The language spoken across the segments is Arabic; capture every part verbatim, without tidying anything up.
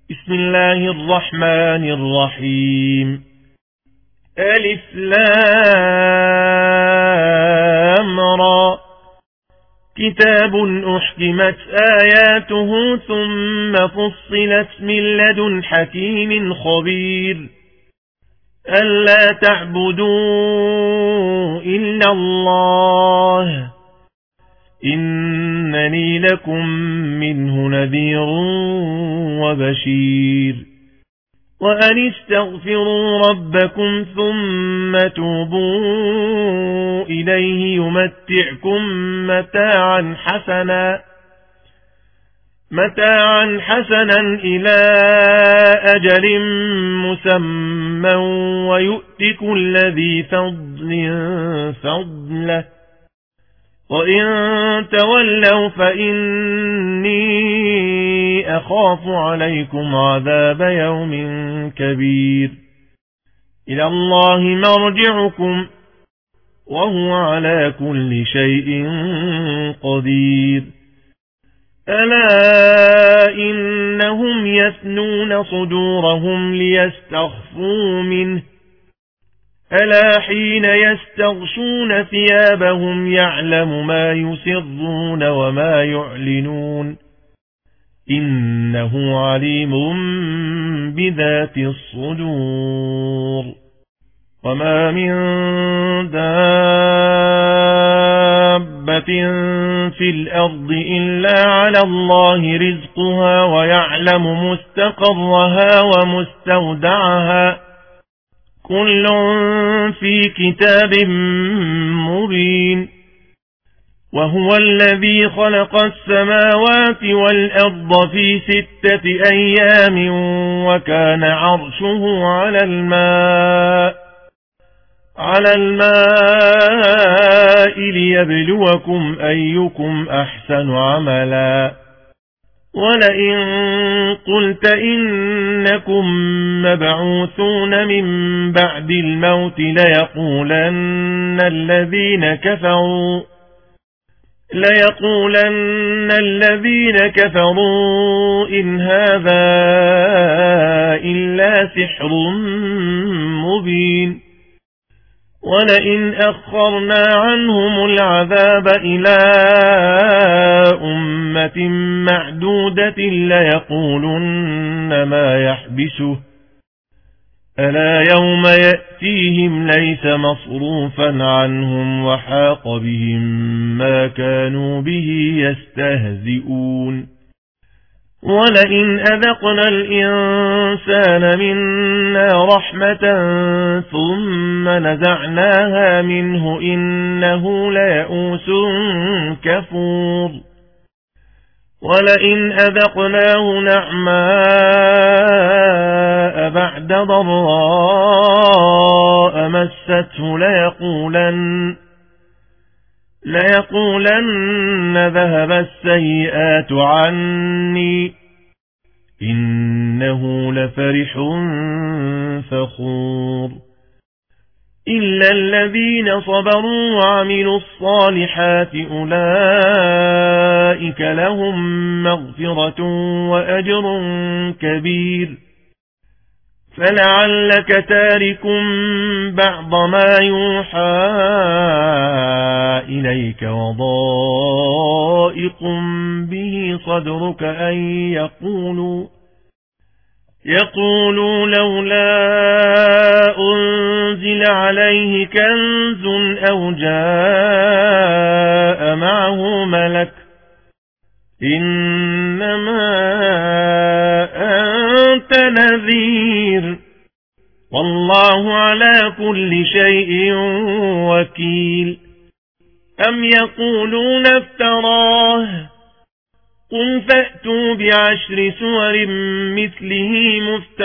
بسم الله الرحمن الرحيم. ألف لام را. كتاب أحكمت آياته ثم فصلت من لدن حكيم خبير. ألا تعبدوا إلا الله إنني لكم منه نذير وبشير. وأن استغفروا ربكم ثم توبوا إليه يمتعكم متاعا حسنا متاعا حسنا إلى أجل مسمى ويؤت كل ذي فضل فضله وإن تولوا فإني أخاف عليكم عذاب يوم كبير. إلى الله مرجعكم وهو على كل شيء قدير. ألا إنهم يثنون صدورهم ليستخفوا منه ألا حين يستغشون ثيابهم يعلم ما يسرون وما يعلنون إنه عليم بذات الصدور. وما من دابة في الأرض إلا على الله رزقها ويعلم مستقرها ومستودعها كل في كتاب مبين. وهو الذي خلق السماوات والأرض في ستة أيام وكان عرشه على الماء على الماء ليبلوكم أيكم أحسن عملا. ولئن قلت إنكم مبعوثون من بعد الموت ليقولن الذين كفروا ليقولن الذين كفروا إن هذا إلا سحر مبين. ولئن أخرنا عنهم العذاب إلى أمة معدودة ليقولن ما يحبسه ألا يوم يأتيهم ليس مصروفا عنهم وحاق بهم ما كانوا به يستهزئون. ولئن أذقنا الإنسان منا رحمة ثم نزعناها منه إنه ليئوس كفور. ولئن أذقناه نعماء بعد ضراء مسته ليقولن ليقولن ذهب السيئات عني إنه لفرح فخور. إلا الذين صبروا وعملوا الصالحات أولئك لهم مغفرة وأجر كبير. فلعلك تارك بعض ما يوحى إليك وضائق به صدرك أن يقولوا يقولوا لولا أنزل عليه كنز أو جاء معه ملك إنما أنت نذير والله على كل شيء وكيل. أم يقولون افتراه قل فأتوا بعشر سور مثله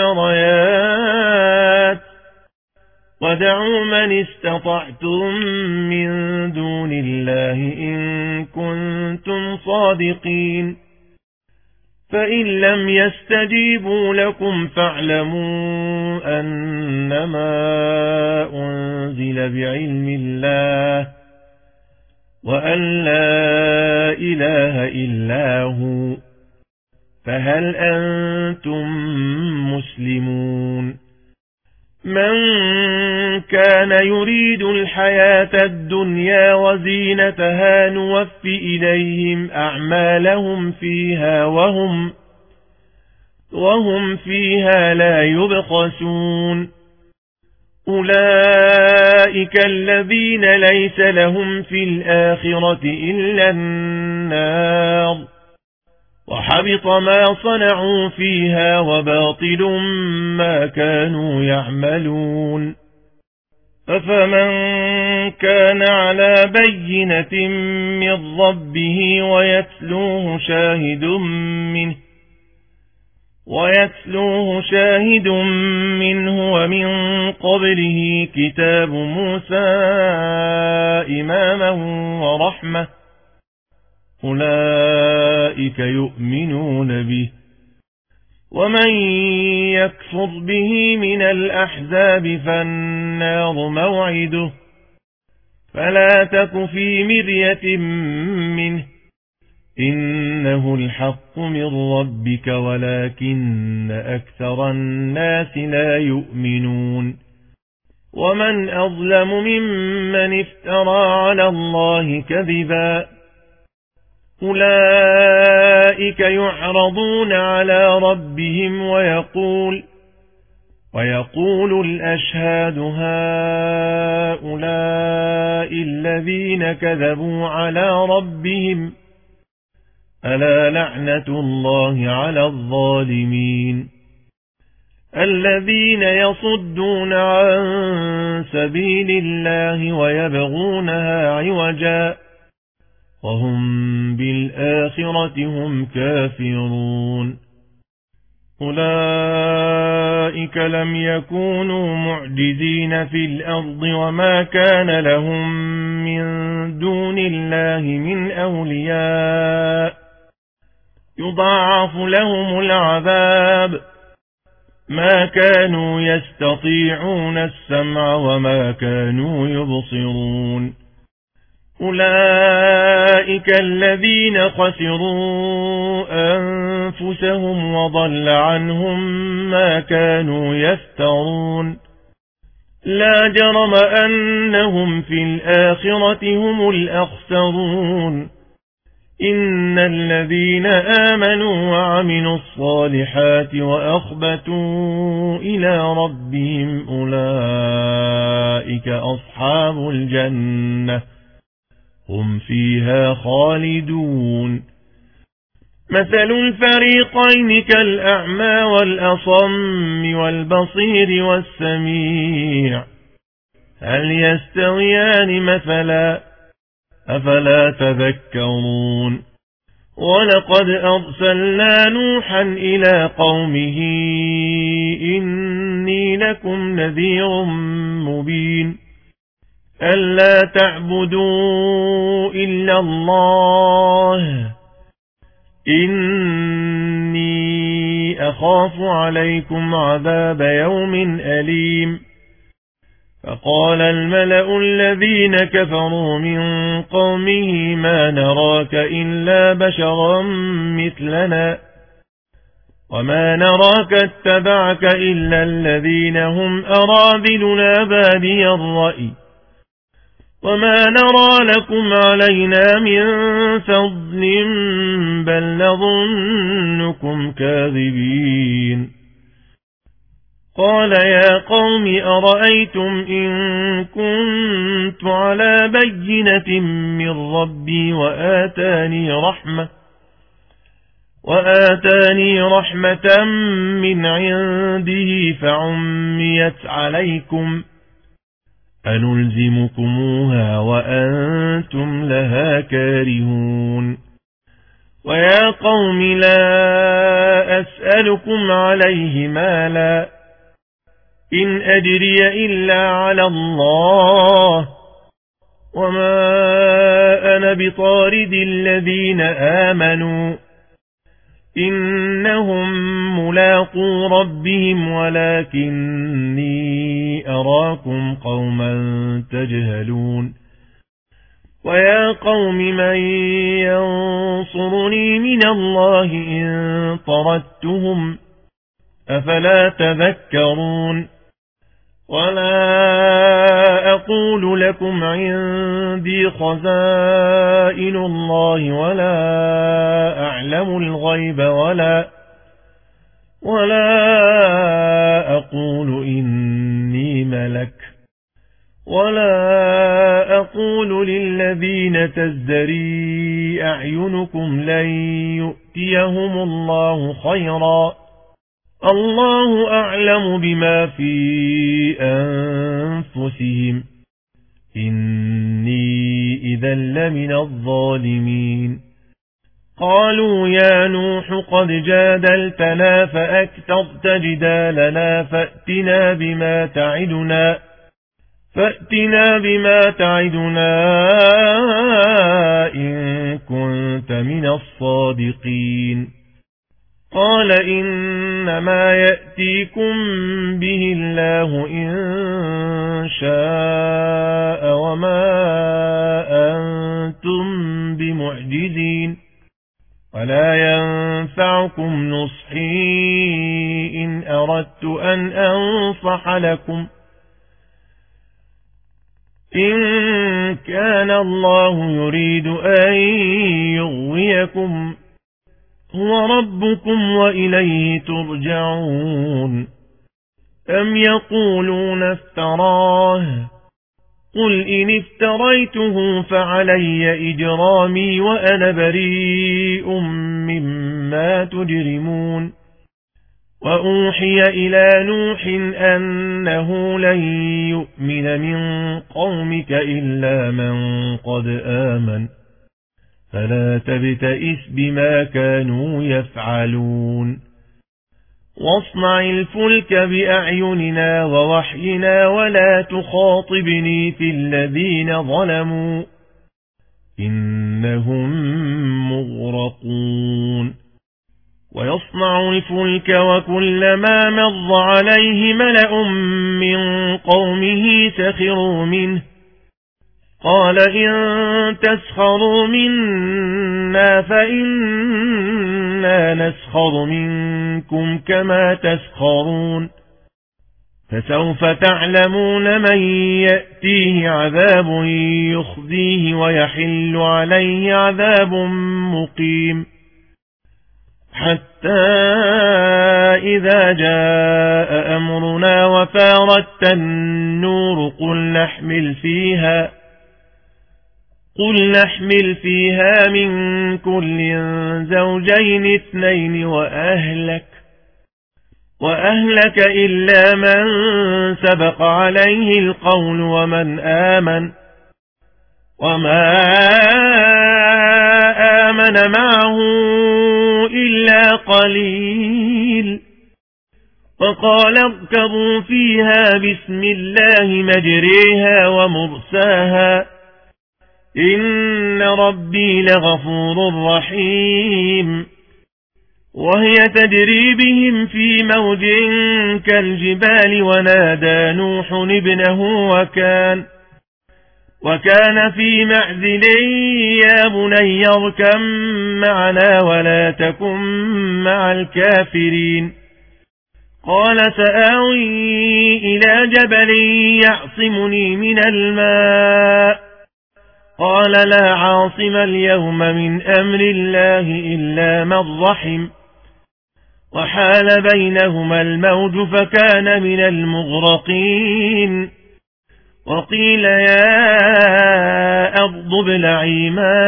مفتريات ودعوا من استطعتم من دون الله إن كنتم صادقين. فإن لم يستجيبوا لكم فاعلموا أنما أنزل بعلم الله وأن لا إله إلا هو فهل أنتم مسلمون من كان يريد الحياة الدنيا وزينتها نوف إليهم أعمالهم فيها وهم وهم فيها لا يبخسون أولئك الذين ليس لهم في الآخرة إلا النار وحبط ما صنعوا فيها وباطل ما كانوا يعملون أفمن كان على بينة من ربه ويتلوه شاهد منه ويتلوه شاهد منه ومن قبله كتاب موسى إماما ورحمة أولئك يؤمنون به ومن يكفر به من الأحزاب فالنار موعده فلا تك في مرية منه إنه الحق من ربك ولكن أكثر الناس لا يؤمنون ومن أظلم ممن افترى على الله كذبا أولئك يعرضون على ربهم ويقول ويقول الأشهاد هؤلاء الذين كذبوا على ربهم ألا لعنة الله على الظالمين الذين يصدون عن سبيل الله ويبغونها عوجا وهم بالآخرة هم كافرون أولئك لم يكونوا معجزين في الأرض وما كان لهم من دون الله من أولياء يضاعف لهم العذاب ما كانوا يستطيعون السمع وما كانوا يبصرون أولئك الذين خسروا أنفسهم وضل عنهم ما كانوا يفترون لا جرم أنهم في الآخرة هم الأخسرون إن الذين آمنوا وعملوا الصالحات وأخبتوا إلى ربهم أولئك أصحاب الجنة هم فيها خالدون مثل الفريقين كالأعمى والأصم والبصير والسميع هل يستويان مثلا أفلا تذكرون ولقد أرسلنا نوحا إلى قومه إني لكم نذير مبين ألا تعبدوا إلا الله إني أخاف عليكم عذاب يوم أليم فقال الملأ الذين كفروا من قومه ما نراك إلا بشرا مثلنا وما نراك اتبعك إلا الذين هم أراذلنا بادي الرأي وما نرى لكم علينا من فضل بل نظنكم كاذبين قال يا قوم أرأيتم إن كنت على بينة من ربي وآتاني رحمة وآتاني رحمة من عنده فعميت عليكم أنلزمكموها وأنتم لها كارهون ويا قوم لا أسألكم عليه مالا إن أجري إلا على الله وما أنا بطارد الذين آمنوا إنهم ملاقو ربهم ولكني أراكم قوما تجهلون ويا قوم من ينصرني من الله إن طردتهم أفلا تذكرون ولا أقول لكم عندي خزائن الله ولا أعلم الغيب ولا ولا أقول إني ملك ولا أقول للذين تزدري أعينكم لن يؤتيهم الله خيرا الله أعلم بما في أنفسهم إني إذا لمن الظالمين قالوا يا نوح قد جادلتنا فأكثرت جدالنا فأتنا بما تعدنا فأتنا بما تعدنا إن كنت من الصادقين قال إنما يأتيكم به الله إن شاء وما أنتم بمعجزين ولا ينفعكم نصحي إن أردت أن أنصح لكم إن كان الله يريد أن يغويكم هو ربكم وإليه ترجعون أم يقولون افتراه قل إن افتريته فعلي إجرامي وأنا بريء مما تجرمون وأوحي إلى نوح أنه لن يؤمن من قومك إلا من قد آمن فلا تبتئس بما كانوا يفعلون واصنع الفلك بأعيننا ووحينا ولا تخاطبني في الذين ظلموا إنهم مغرقون ويصنع الفلك وكلما مر عليه ملأ من قومه سخروا منه قال إن تسخروا منا فإنا نسخر منكم كما تسخرون فسوف تعلمون من يأتيه عذاب يخزيه ويحل عليه عذاب مقيم حتى إذا جاء أمرنا وفارت النور قل نحمل فيها قل نحمل فيها من كل زوجين اثنين وأهلك وأهلك إلا من سبق عليه القول ومن آمن وما آمن معه إلا قليل وقال اركبوا فيها بسم الله مجريها ومرساها إن ربي لغفور رحيم وهي تجري بهم في موج كالجبال ونادى نوح ابنه وكان وكان في معزل يا بني اركب معنا ولا تكن مع الكافرين قال سآوي إلى جبل يعصمني من الماء قال لا عاصم اليوم من أمر الله إلا من رحم وحال بينهما الموج فكان من المغرقين وقيل يا أرض ابلعي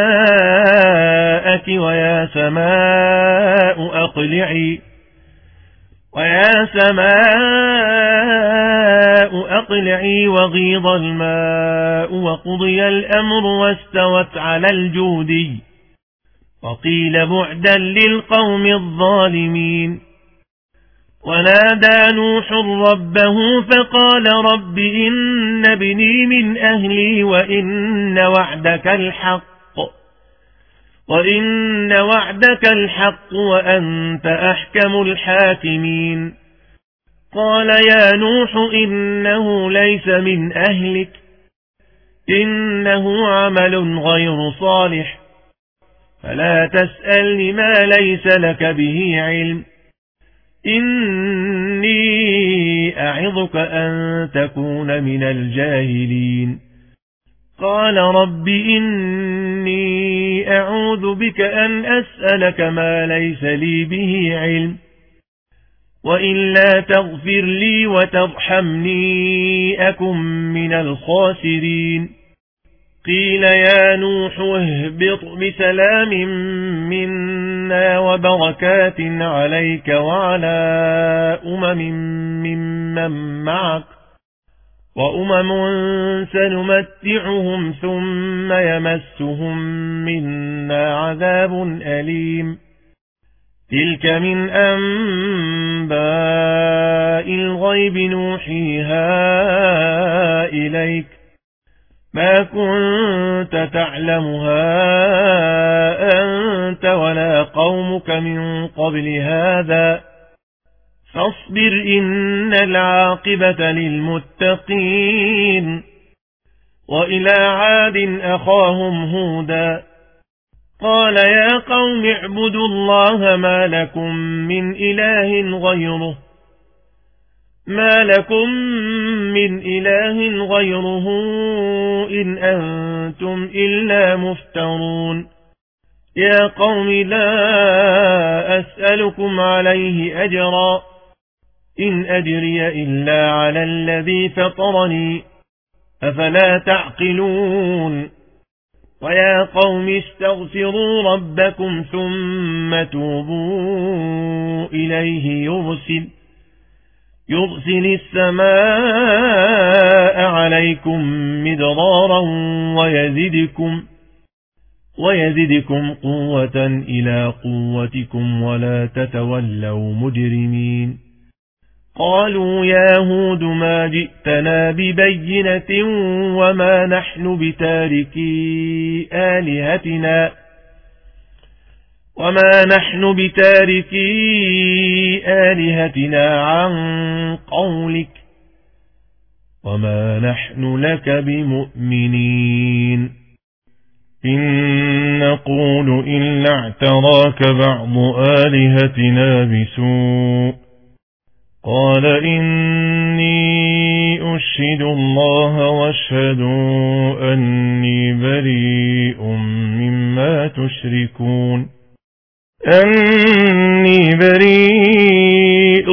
ماءك ويا سماء أقلعي ويا سماء أقلعي وغيض الماء وقضي الأمر واستوت على الجودي وقيل بعدا للقوم الظالمين ونادى نوح ربه فقال رب إن ابني من أهلي وإن وعدك الحق وإن وعدك الحق وأنت أحكم الحاكمين قال يا نوح إنه ليس من أهلك إنه عمل غير صالح فلا تسألني ما ليس لك به علم إني أعظك أن تكون من الجاهلين قال رب إني أعوذ بك أن أسألك ما ليس لي به علم وإلا تغفر لي وترحمني أكن من الخاسرين قيل يا نوح اهبط بسلام منا وبركات عليك وعلى أمم ممن معك وأمم سنمتعهم ثم يمسهم منا عذاب أليم تلك من أنباء الغيب نوحيها إليك ما كنت تعلمها أنت ولا قومك من قبل هذا فاصبر إن العاقبة للمتقين وإلى عاد أخاهم هودا قال يا قوم اعبدوا الله ما لكم من إله غيره ما لكم من إله غيره إن أنتم إلا مفترون يا قوم لا أسألكم عليه أجرا إن أجري إلا على الذي فطرني أفلا تعقلون ويا قوم استغفروا ربكم ثم توبوا إليه يرسل يرسل السماء عليكم مدرارا ويزدكم ويزدكم قوة إلى قوتكم ولا تتولوا مجرمين قالوا يا هود ما جئتنا ببينة وما نحن بتاركي آلهتنا وما نحن بتاركي آلهتنا عن قولك وما نحن لك بمؤمنين إن نقول إلا اعتراك بعض آلهتنا بسوء قال إني أشهد الله واشهدوا أني بريء مما تشركون أني بريء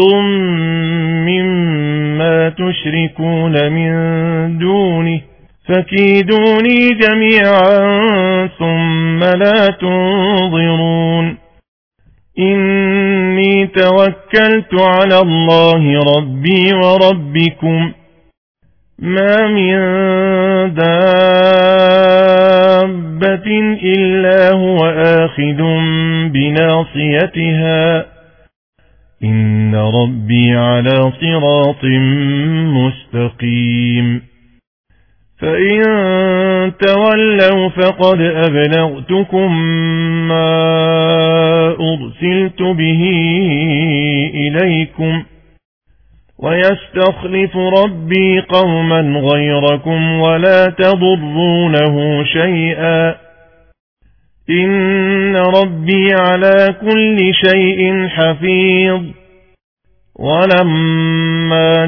مما تشركون من دونه فكيدوني جميعا ثم لا تنظرون إني توكلت على الله ربي وربكم ما من دابة إلا هو آخذ بناصيتها إن ربي على صراط مستقيم فإن تولوا فقد أبلغتكم ما أرسلت به إليكم ويستخلف ربي قوما غيركم ولا تضرونه شيئا إن ربي على كل شيء حفيظ ولما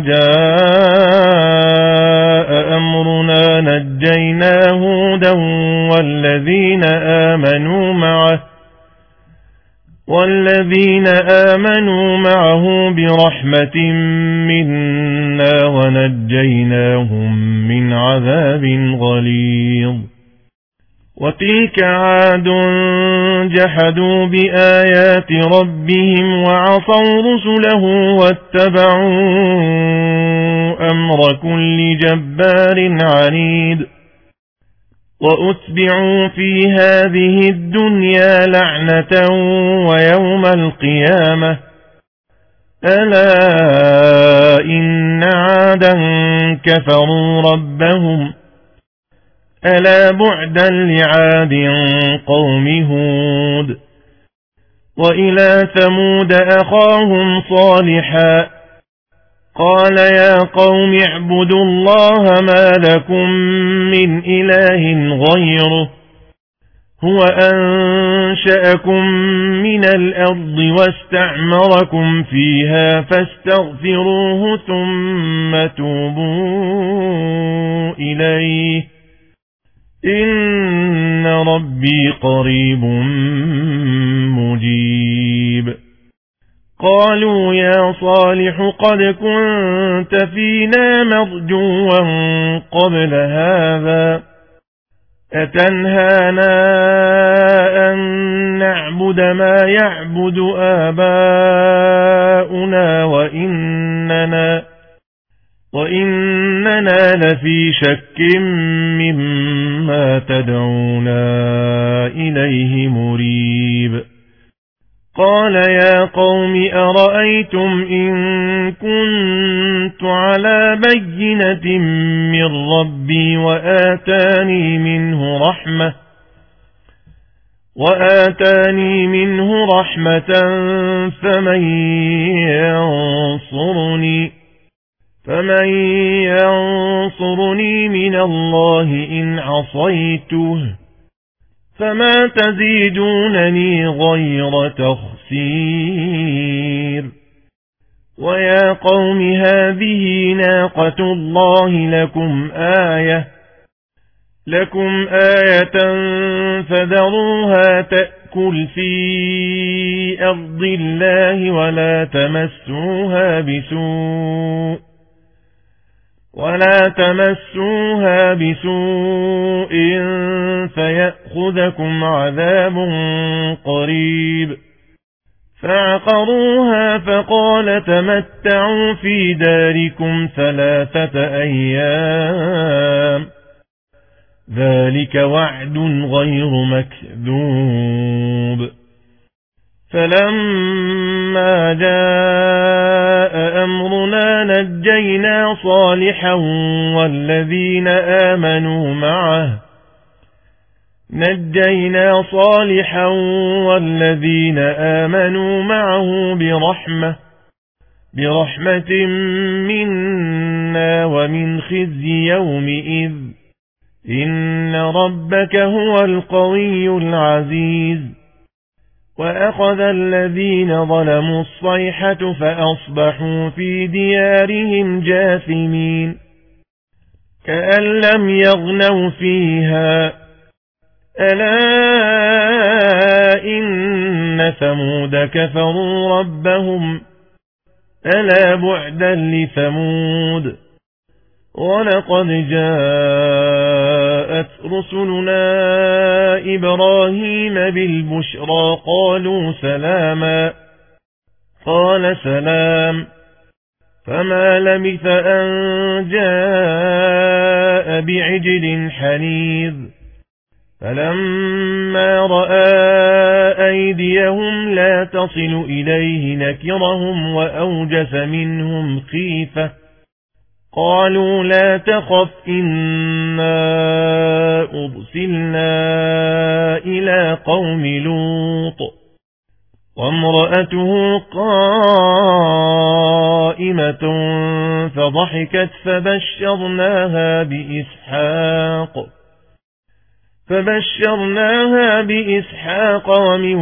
جاء أمرنا نجينا هودا والذين آمنوا معه والذين آمنوا معه برحمة منا ونجيناهم من عذاب غليظ وتلك عاد جحدوا بآيات ربهم وعصوا رسله واتبعوا أمر كل جبار عنيد وأتبعوا في هذه الدنيا لعنة ويوم القيامة ألا إن عادا كفروا ربهم ألا بعدا لعاد قوم هود وإلى ثمود أخاهم صالحا قال يا قوم اعبدوا الله ما لكم من إله غيره هو أنشأكم من الأرض واستعمركم فيها فاستغفروه ثم توبوا إليه إن ربي قريب مجيب. قالوا يا صالح قد كنت فينا مرجوا قبل هذا أتنهانا أن نعبد ما يعبد آباؤنا وإننا, وإننا لفي شك مما تدعونا إليه مريب. قال يا قوم أرأيتم إن كنت على بينة من ربي وآتاني منه رحمة وآتاني منه رحمة فمن ينصرني فمن ينصرني من الله إن عصيته فما تزيدونني غير تخسير. ويا قوم هذه ناقة الله لكم آية لكم آية فذروها تأكل في أرض الله ولا تمسوها بسوء ولا تمسوها بسوء فيأخذكم عذاب قريب. فعقروها فقال تمتعوا في داركم ثلاثة أيام ذلك وعد غير مكذوب. فلما جاء أمرنا نجينا صالحا والذين آمنوا معه نجينا صالحا والذين آمنوا معه برحمة برحمة منا ومن خزي يومئذ إن ربك هو القوي العزيز. وأخذ الذين ظلموا الصيحة فأصبحوا في ديارهم جاثمين كأن لم يغنوا فيها ألا إن ثمود كفروا ربهم ألا بعدا لثمود. ولقد جاءت رسلنا إبراهيم بالبشرى قالوا سلاما قال سلام فما لبث أن جاء بعجل حنيذ. فلما رأى أيديهم لا تصل إليه نكرهم وأوجس منهم خيفة قالوا لا تخف إنا أرسلنا إلى قوم لوط وامرأته قائمة فضحكت فبشرناها بإسحاق فبشرناها بإسحاق ومن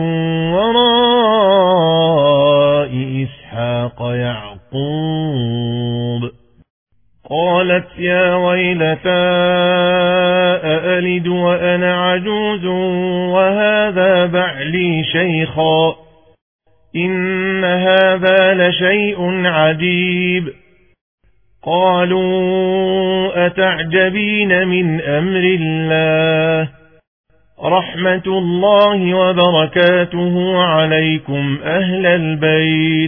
وراء إسحاق يعقوب. قالت يا ويلتى أألد وأنا عجوز وهذا بعلي شيخا إن هذا لشيء عجيب. قالوا أتعجبين من أمر الله رحمة الله وبركاته عليكم أهل البيت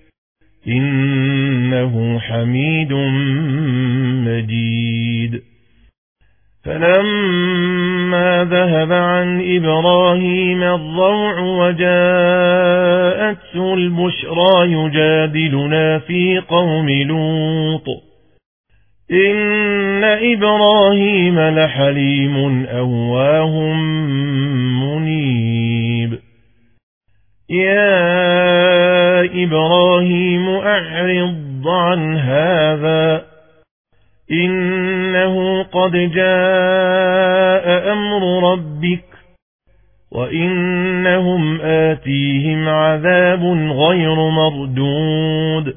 إنه حميد مجيد. فلما ذهب عن إبراهيم الضوع وجاءته البشرى يجادلنا في قوم لوط إن إبراهيم لحليم أواه منيب. يا إبراهيم أعرض يصد عن هذا إنه قد جاء أمر ربك وإنهم آتيهم عذاب غير مردود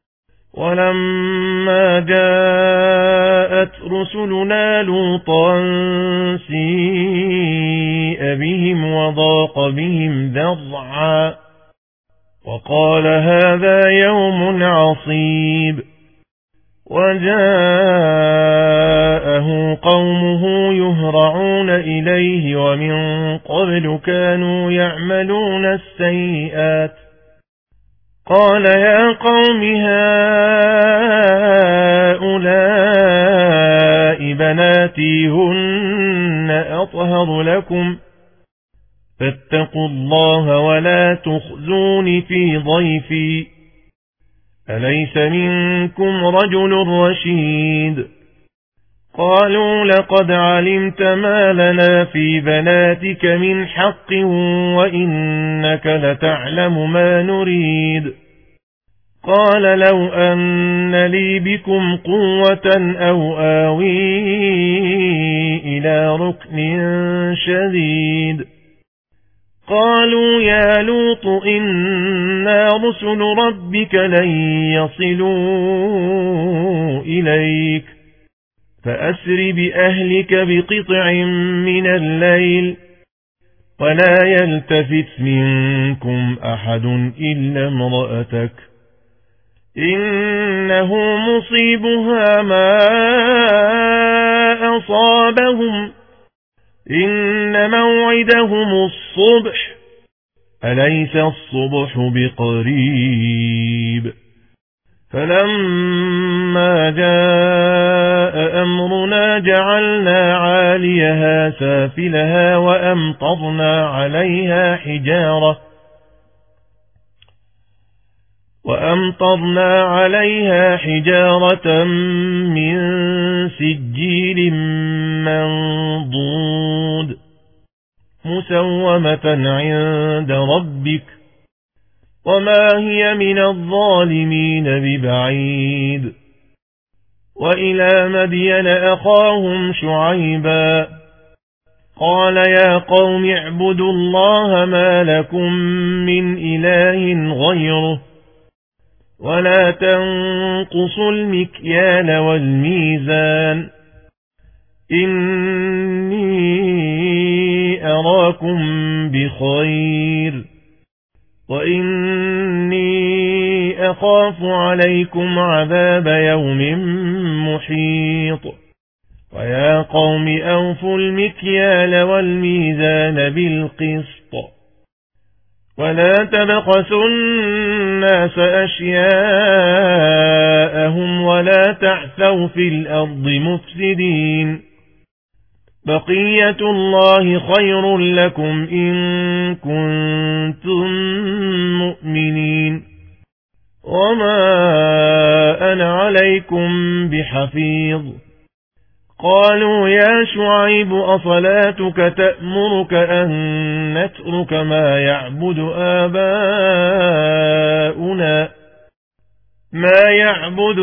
ولما جاءت رسلنا لوطا سيء بهم وضاق بهم ذرعا وقال هذا يوم عصيب وجاءه قومه يهرعون إليه ومن قبل كانوا يعملون السيئات قال يا قوم هؤلاء بناتي هن أطهر لكم فاتقوا الله ولا تخزون في ضيفي أليس منكم رجل رشيد قالوا لقد علمت ما لنا في بناتك من حق وإنك لتعلم ما نريد قال لو أن لي بكم قوة أو آوي إلى ركن شديد قالوا يا لوط إنا رسل ربك لن يصلوا إليك فأسر بأهلك بقطع من الليل ولا يلتفت منكم أحد إلا امرأتك إنه مصيبها ما أصابهم إن موعدهم الصبح أليس الصبح بقريب فلما جاء أمرنا جعلنا عاليها سافلها وأمطرنا عليها حجارة وأمطرنا عليها حجارة من سجيل منضود مسومة عند ربك وما هي من الظالمين ببعيد وإلى مدين أخاهم شعيبا قال يا قوم اعبدوا الله ما لكم من إله غيره ولا تنقصوا المكيال والميزان إني أراكم بخير وإني أخاف عليكم عذاب يوم محيط ويا قوم أوفوا المكيال والميزان بالقسط ولا تبخسوا الناس أشياءهم ولا تعثوا في الأرض مفسدين بقية الله خير لكم إن كنتم مؤمنين وما أنا عليكم بحفيظ قالوا يا شعيب أصلاتك تأمرك أن نترك ما يعبد آباؤنا ما يعبد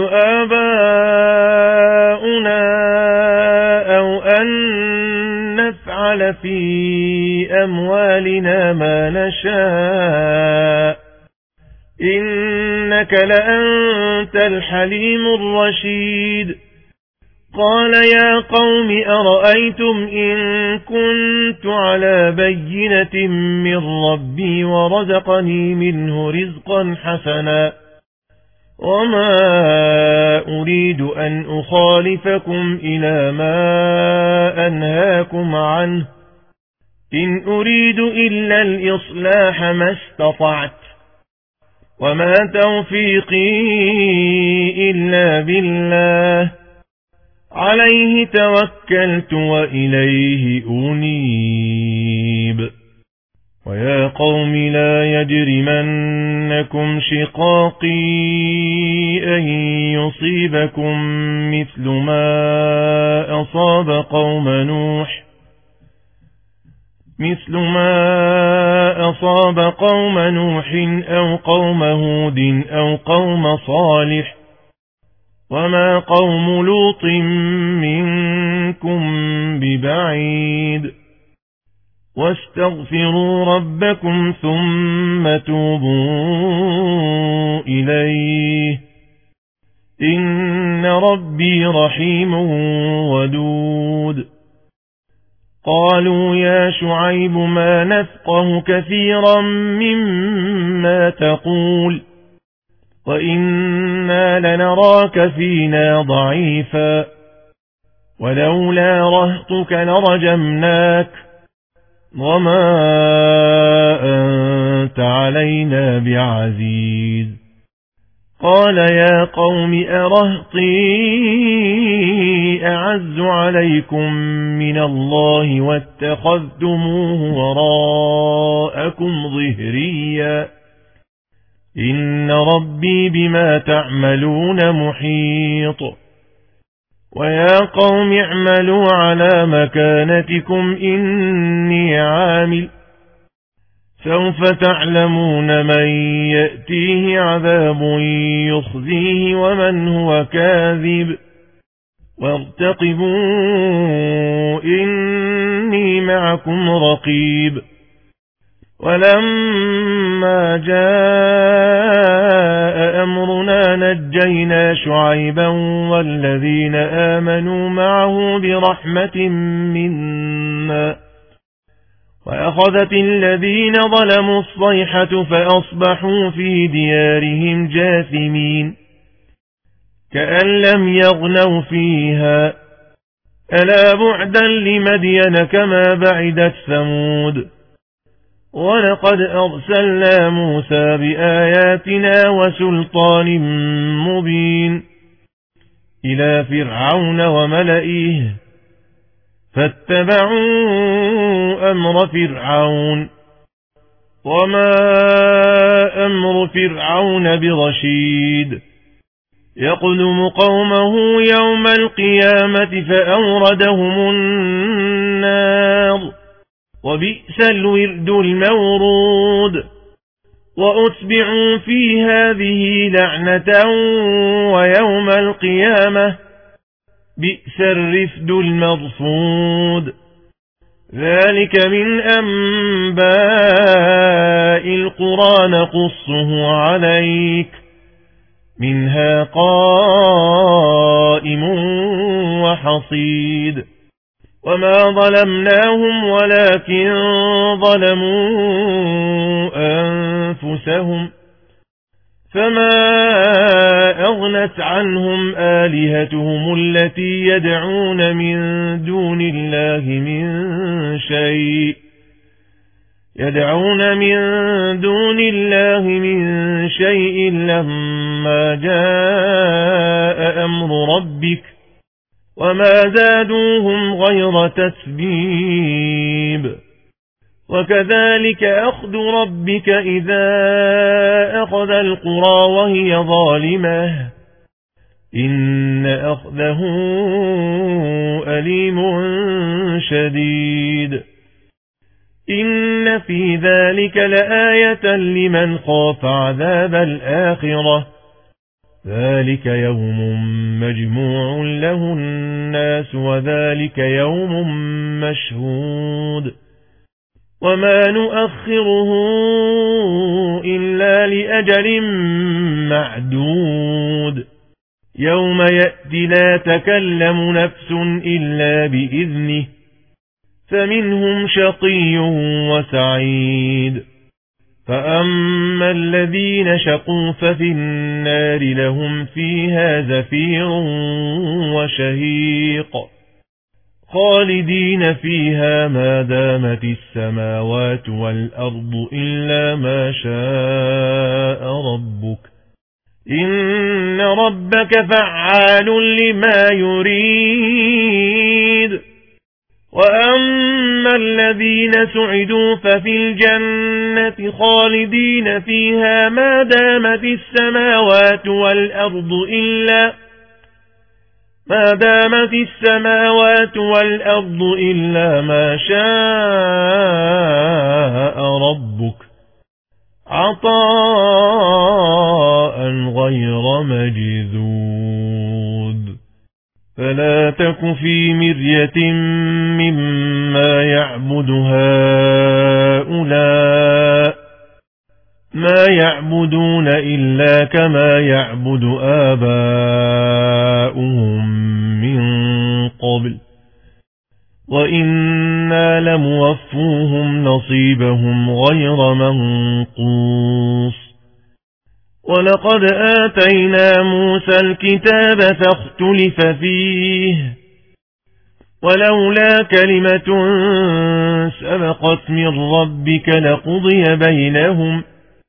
آباؤنا أو أن نفعل في أموالنا ما نشاء إنك لأنت الحليم الرشيد قال يا قوم أرأيتم إن كنت على بينة من ربي ورزقني منه رزقا حسنا وما أريد أن أخالفكم إلى ما أنهاكم عنه إن أريد إلا الإصلاح ما استطعت وما توفيقي إلا بالله عليه توكلت وإليه أنيب ويا قوم لا يجرمنكم شقاقي أن يصيبكم مثل ما أصاب قوم نوح مثل ما أصاب قوم نوح أو قوم هود أو قوم صالح وما قوم لوط منكم ببعيد واستغفروا ربكم ثم توبوا إليه إن ربي رحيم ودود قالوا يا شعيب ما نفقه كثيرا مما تقول وإنا لنراك فينا ضعيفا ولولا رهطك لرجمناك وما أنت علينا بعزيز قال يا قوم أرهطي أعز عليكم من الله واتخذتموه وراءكم ظهريا إن ربي بما تعملون محيط ويا قوم اعملوا على مكانتكم إني عامل سوف تعلمون من يأتيه عذاب يخزيه ومن هو كاذب وارتقبوا إني معكم رقيب ولما جاء أمرنا نجينا شعيبا والذين آمنوا معه برحمة منا وأخذت الذين ظلموا الصيحة فأصبحوا في ديارهم جاثمين كأن لم يغنوا فيها ألا بعدا لمدين كما بعدت ثمود ولقد أرسلنا موسى بآياتنا وسلطان مبين إلى فرعون وملئه فاتبعوا أمر فرعون وما أمر فرعون برشيد يقدم قومه يوم القيامة فأوردهم النار وبئس الورد المورود وأتبعوا في هذه لعنة ويوم القيامة بئس الرفد المرفود ذلك من أنباء القرى نقصه عليك منها قائم وحصيد وما ظلمناهم ولكن ظلموا أنفسهم فما أغنت عنهم آلهتهم التي يدعون من دون الله من شيء يدعون من دون الله من شيء لما جاء أمر ربك وما زادوهم غير تتبيب وكذلك أخذ ربك إذا أخذ القرى وهي ظالمة إن أخذه أليم شديد إن في ذلك لآية لمن خاف عذاب الآخرة ذلك يوم مجموع له الناس وذلك يوم مشهود وما نؤخره إلا لأجل معدود يوم يأتي لا تكلم نفس إلا بإذنه فمنهم شقي وسعيد فأما الذين شقوا ففي النار لهم فيها زفير وشهيق خالدين فيها ما دامت السماوات والأرض إلا ما شاء ربك إن ربك فعال لما يريد وأما الذين سعدوا ففي الجنة خالدين فيها ما دامت السماوات والأرض إلا ما دامت السماوات والأرض إلا ما شاء ربك عطاء غير مجذود فلا تك في مرية مما يعبد هؤلاء ما يعبدون إلا كما يعبد آباؤهم من قبل وإنا لموفوهم نصيبهم غير منقوص ولقد آتينا موسى الكتاب فاختلف فيه ولولا كلمة سبقت من ربك لقضي بينهم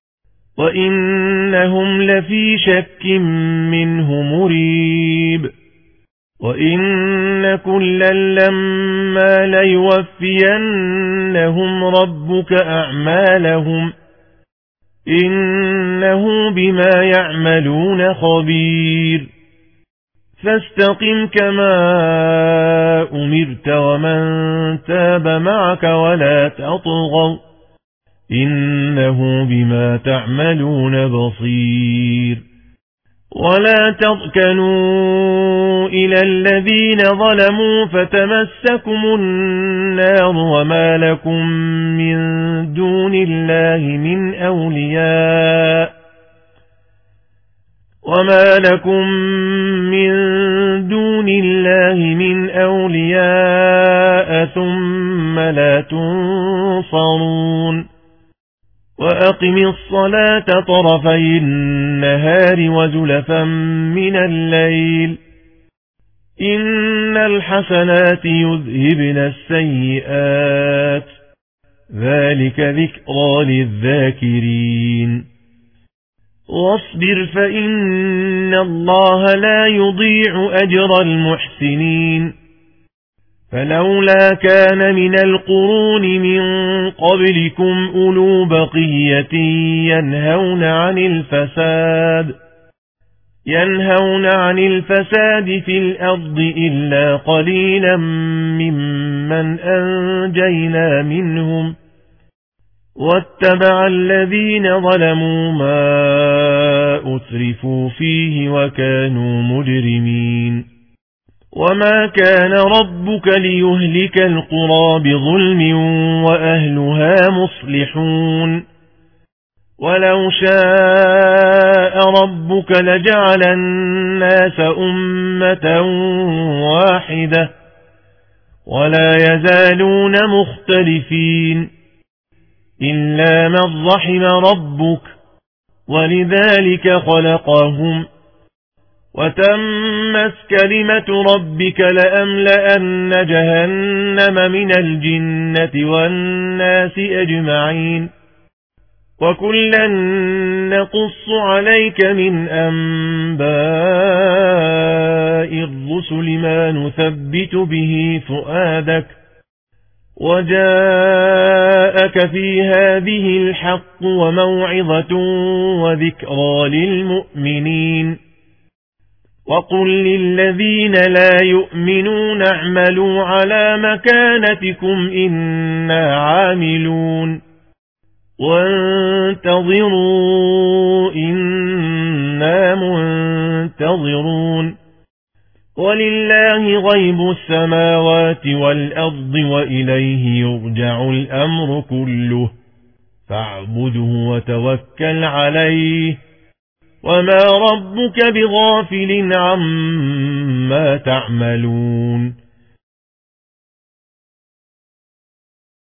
وإنهم لفي شك منه مريب وإن كلا لما ليوفينهم ربك أعمالهم إنه بما يعملون خبير فاستقم كما أمرت ومن تاب معك ولا تطغوا إنه بما تعملون بصير ولا تركنوا إلى الذين ظلموا فتمسكم النار وما لكم من دون الله من أولياء وما لكم من دون الله من أولياء ثم لا تنصرون وأقم الصلاة طرفي النهار وزلفا من الليل إن الحسنات يذهبن السيئات ذلك ذكرى للذاكرين واصبر فإن الله لا يضيع أجر المحسنين فلولا كان من القرون من قبلكم أولو بقية ينهون عن الفساد ينهون عن الفساد في الأرض إلا قليلا ممن أنجينا منهم واتبع الذين ظلموا ما أترفوا فيه وكانوا مجرمين وما كان ربك ليهلك القرى بظلم وأهلها مصلحون ولو شاء ربك لجعل الناس أمة واحدة ولا يزالون مختلفين إلا من رحم ربك ولذلك خلقهم وتمت كلمة ربك لأملأن جهنم من الجنة والناس أجمعين وكلا نقص عليك من أنباء الرسل ما نثبت به فؤادك وجاءك في هذه الحق وموعظة وذكرى للمؤمنين وقل للذين لا يؤمنون اعملوا على مكانتكم إنا عاملون وانتظروا إنا منتظرون ولله غيب السماوات والأرض وإليه يرجع الأمر كله فاعبده وتوكل عليه وما ربك بغافل عما تعملون